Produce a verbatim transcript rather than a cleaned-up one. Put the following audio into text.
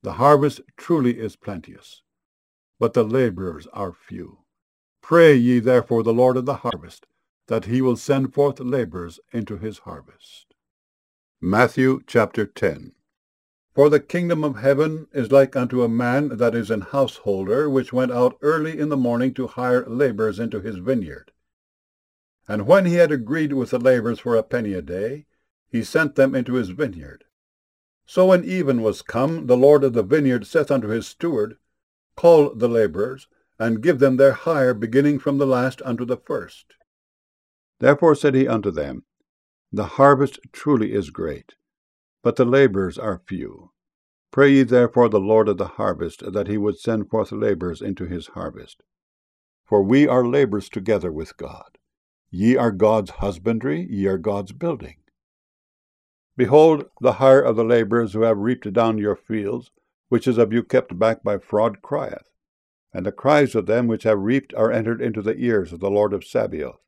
The harvest truly is plenteous, but the laborers are few. Pray ye therefore the Lord of the harvest, that he will send forth laborers into his harvest. Matthew chapter ten. For the kingdom of heaven is like unto a man that is an householder, which went out early in the morning to hire laborers into his vineyard. And when he had agreed with the laborers for a penny a day, he sent them into his vineyard. So when even was come, the Lord of the vineyard saith unto his steward, Call the laborers, and give them their hire, beginning from the last unto the first. Therefore said he unto them, The harvest truly is great, but the laborers are few. Pray ye therefore the Lord of the harvest, that he would send forth laborers into his harvest. For we are laborers together with God. Ye are God's husbandry, ye are God's building. Behold, the hire of the laborers who have reaped down your fields, which is of you kept back by fraud, crieth. And the cries of them which have reaped are entered into the ears of the Lord of Sabaoth.